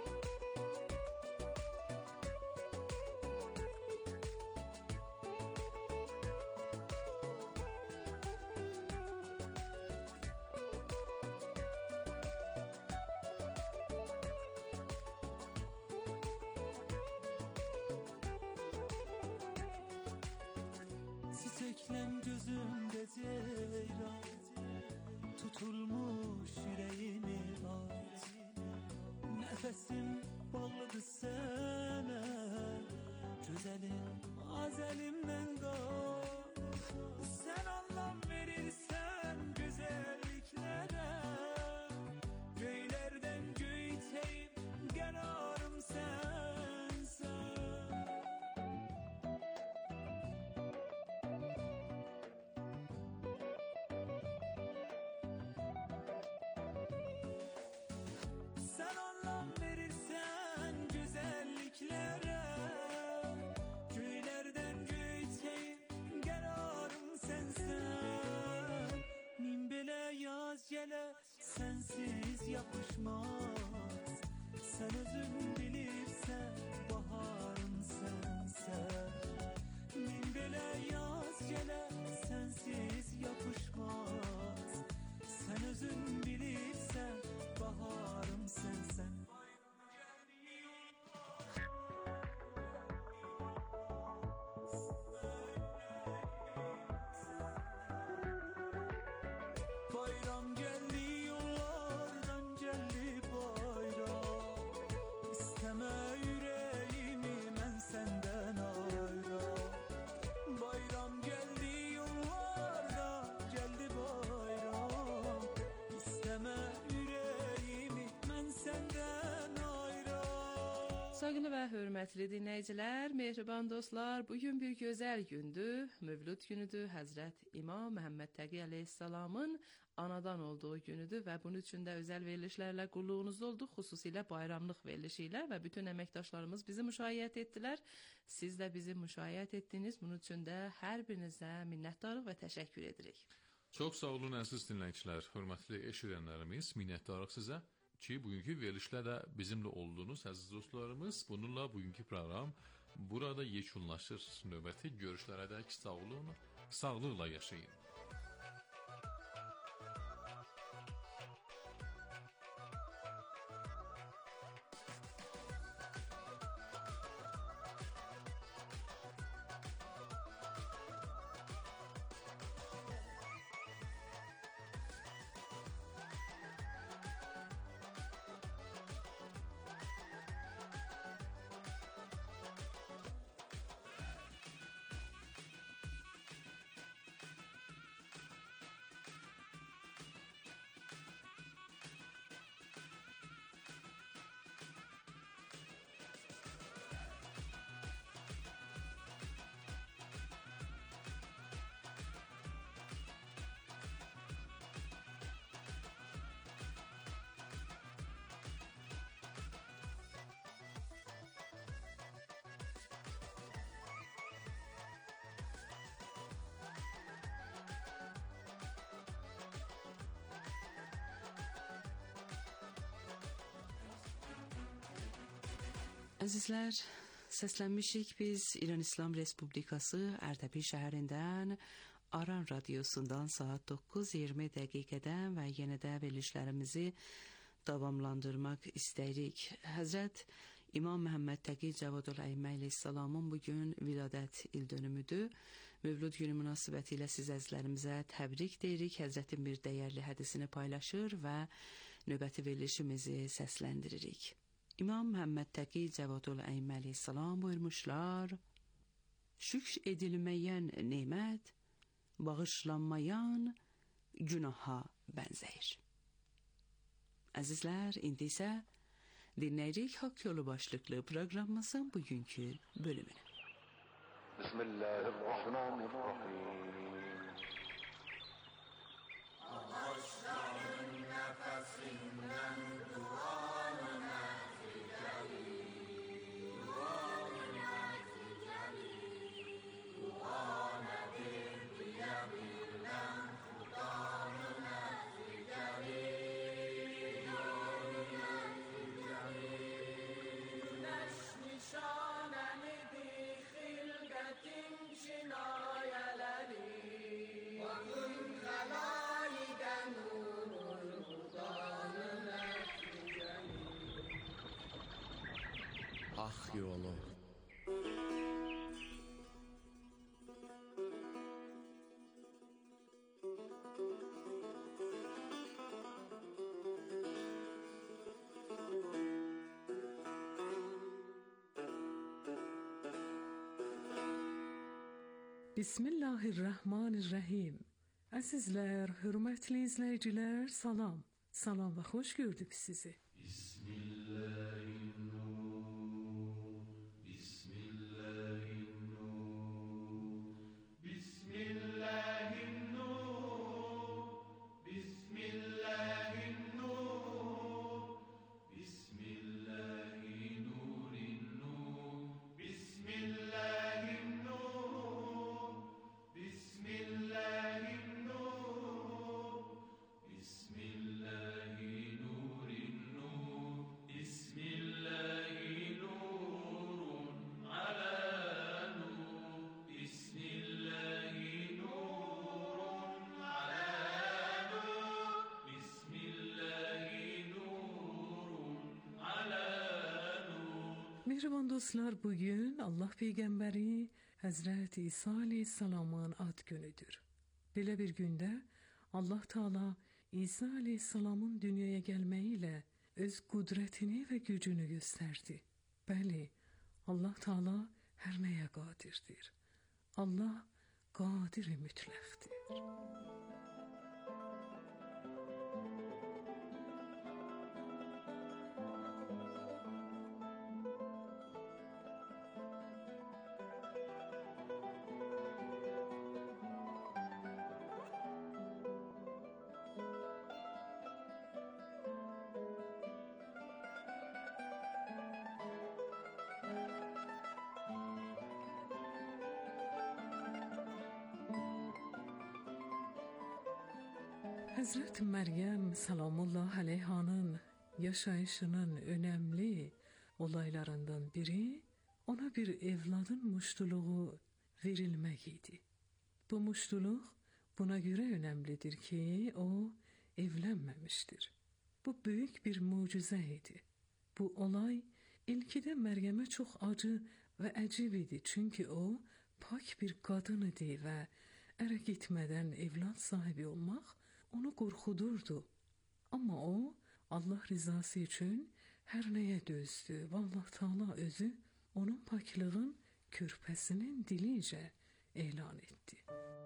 Çiçeklen gözümde ceylan, tutulmuş yüreğimi aç. Nefesim bağlıdır sana, güzelim az elimden kaç. Sen anlam verirsen güzelliklere, göylerden göyteyim kararım sensen. Sen anlam verirsen güzelliklere, göylerden göyteyim kararım sensen. Min bile yaz gele sensiz yapışmaz. Sen özün bilirsen baharım sensen. Min bile yaz gele sensiz yapışmaz. Sen özün bilirsen baharım sensen. Bayram geldi yollardan geldi bayram. İsteme yüreğimi ben senden ayram. Bayram geldi yollardan geldi bayram. İsteme yüreğimi ben senden ayram. Sayğılı və hörmətli dinləyicilər, mehriban dostlar, bugün bir gözəl gündür, Mövlud günüdür, Həzrət İmam Məhəmməd Təqi əleyhissalamın anadan olduğu günüdür və bunun üçün də özəl verilişlərlə qulluğunuzda olduq, xüsusilə bayramlıq verilişi ilə və bütün əməkdaşlarımız bizi müşayiət etdilər. Siz də bizi müşayiət etdiniz, bunun üçün də hər birinizə minnətdarıq və təşəkkür edirik. Çox sağ olun əziz dinləyicilər, hörmətli eşidənlərimiz, minnətdarıq sizə ki, bugünkü verilişlə də bizimlə olduğunuz əziz dostlarımız. Bununla bugünkü proqram burada yekunlaşır. Növbəti görüşlərə dək sağ olun, sağlıqla yaşayın. Əzizlər, səslənmişik biz İran İslam Respublikası Ərdəbil şəhərindən Aran radiosundan saat doqquz iyirmi dəqiqədən və yenə də verilişlərimizi davamlandırmaq istəyirik. Həzrət İmam Məhəmməd Təqi Cavadul Əymə əleyhissalamın bugün viladət il dönümüdür. Mövlud günü münasibəti ilə siz əzizlərimizə təbrik deyirik. Həzrətin bir dəyərli hədisini paylaşır və növbəti verilişimizi səsləndiririk. İmam Məhəmməd Təqi Cavadul Əymə əleyhissalam buyurmuşlar: şükr edilməyən nemət bağışlanmayan günaha bənzəyir. Əzizlər, indi isə dinləyirik Haqq Yolu başlıqlı proqramımızın bugünkü bölümünü. Bismillahirrahmanirrahim. Ağaçların nəfəsindən duanı nəticəli, duanı nəticəli, dua nədir deyə bilən xudanı nəticəli, duanı nəticəli. Günəş nişanənidir xilqətin cinayələri, bakın xəlayiqən nurun xudanı nəticəli. Haqq Yolu. Bismillahirrahmanirrahim. Əzizlər, hörmətli izləyicilər, salam. Salam və xoş gördük sizi. Mehriban dostlar, bugün Allah Peyğəmbəri Həzrət İsa Aleyhisselamın ad günüdür. Belə bir gündə Allah Taala İsa Aleyhisselamın dünyaya gəlməyi ilə öz qüdrətini və gücünü göstərdi. Bəli, Allah Taala hər nəyə qadirdir. Allah qadir-i mütləqdir. Həzrət Məryəm salamullah əleyhanın yaşayışının önəmli olaylarından biri ona bir evladın muştuluğu verilmək idi. Bu muştuluq buna görə önəmlidir ki, o evlənməmişdir. Bu böyük bir mucizə idi. Bu olay ilkidə Məryəmə çox acı və əcib idi, çünki o pak bir qadın idi və ərə getmədən evlad sahibi olmaq onu qorxudurdu. Amma o, Allah rizası üçün hər nəyə dözdü və Allah Taala özü onun paklığın körpəsinin dilicə elan etdi.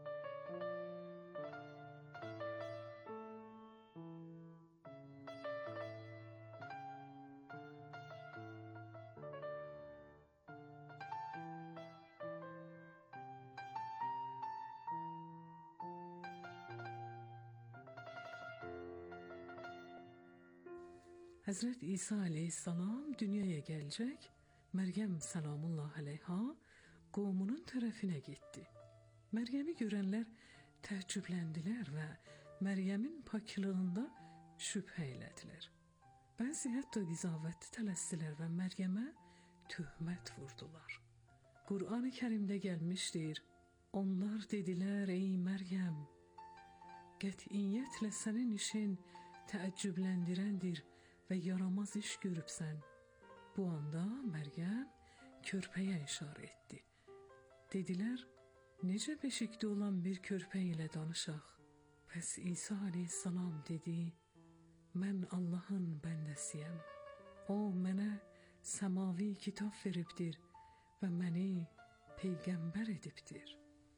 Həzrət İsa Aleyhisselam dünyaya gələcək, Məryəm salamullah əleyha qovmunun tərəfinə getdi. Məryəmi görənlər təəccübləndilər və Məryəmin paklığında şübhə elədilər. Bəzi hətta qizavətli tələsdilər və Məryəmə tühmət vurdular. Qur'an-ı Kərimdə gəlmişdir. Onlar dedilər, ey Məryəm, qətiyyətlə sənin işin təəccübləndirəndir və yaramaz iş görübsən. Bu anda Məryəm körpəyə işarə etdi. Dedilər, necə beşikdə olan bir körpə ilə danışaq? Pəs İsa aleyhissalam dedi, mən Allahın bəndəsiyəm. O mənə səmavi kitab veribdir və məni peyğəmbər edibdir.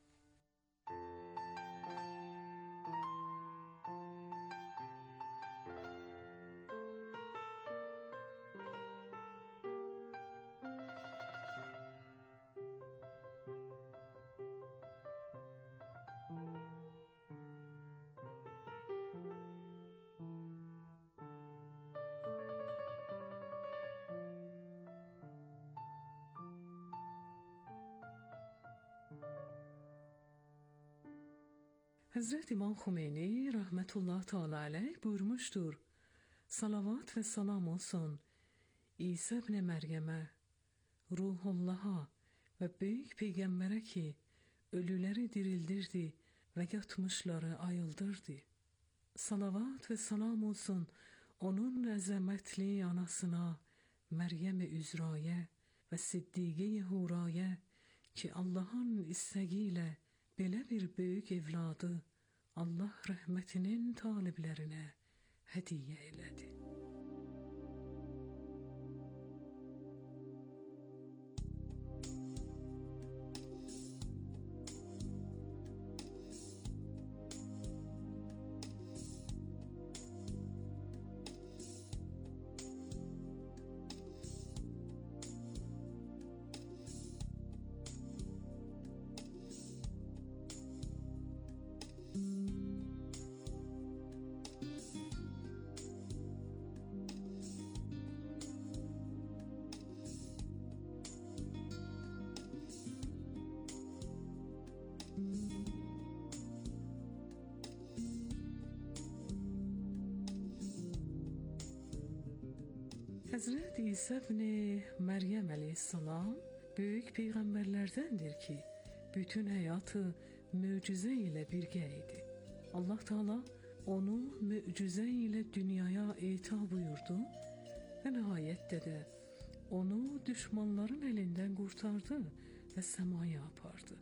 Həzrət İmam Xümeyni rahmetullah teala aleyh buyurmuştur. Salavat ve salam olsun İsa ibn Məryəmə, Ruhullah'a ve büyük peyğəmbərə ki, ölüləri dirildirdi ve yatmışları ayıldırdı. Salavat ve salam olsun onun əzəmətli anasına, Məryəm-i Üzraya ve Siddiqe-i Huraya ki, Allah'ın istəyi ilə belə bir böyük evladı Allah rəhmətinin taliblərinə hədiyyə elədi. Hazreti İsa ibn Məryəm aleyhissalam büyük peyğəmbərlərdəndir ki, bütün həyatı möcüzə ilə birgə idi. Allah Teala onu möcüzə ilə dünyaya ita buyurdu və nəhayətdə də onu düşmanların əlindən qurtardı və səmaya apardı.